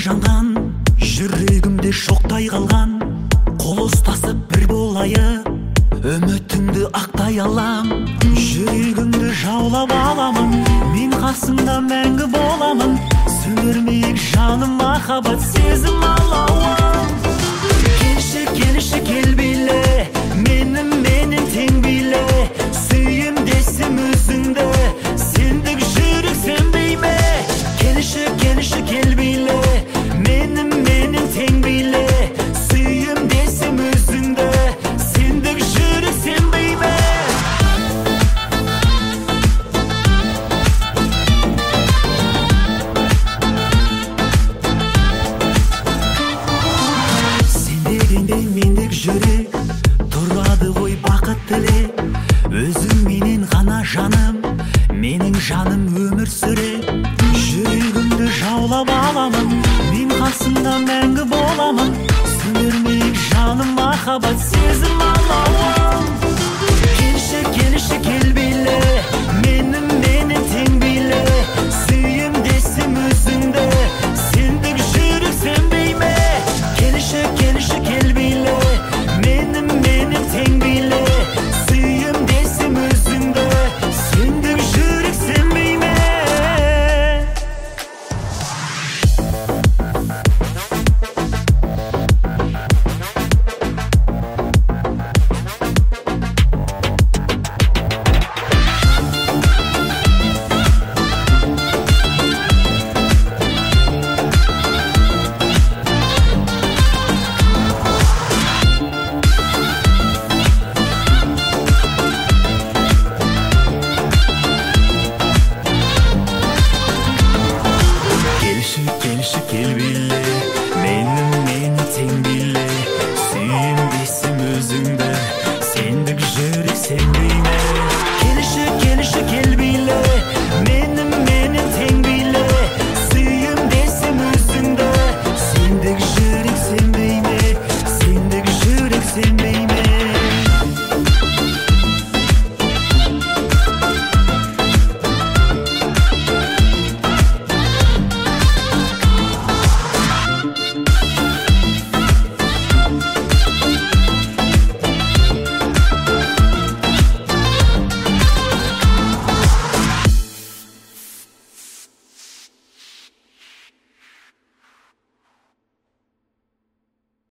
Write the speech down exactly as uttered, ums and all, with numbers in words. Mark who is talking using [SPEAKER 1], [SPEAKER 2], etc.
[SPEAKER 1] жанган, жүрегімде шоқтай қалған. Қол ұстасып бір болайық, үмітіңді ақтай алам. Жүрегімді жаулап аламын, мен қасыңда мәңгі боламын. Сөнермейік жаным махаббат сезім алауын. Келші, келші, кел биле, менің менің тең биле. Сүйем десем өзіңді, сендік жүрек сенбей ме? Келші, келші, кел биле, менің менің тең биле. Сүйем десем өзіңді, сендік жүрек сенбей ме? Сендегендей мендік жүрек тұрады ғой бақыт тілек. Өзің менен ғана жаным, менің жаным өмір сүрек. Жүрегімді жаулап аламын, мен қасыңда мәңгі боламын. Сөнермейік жаным махаббат сезім алауын. Келші, келші, кел биле, менің менің тең биле. Сүйем десем өзіңді, сендік жүрек сенбей ме? Келші, келші, кел биле, менің менің тең биле. Сүйем десем өзіңді, сендік жүрек сенбей ме? Келші, келші, кел биле,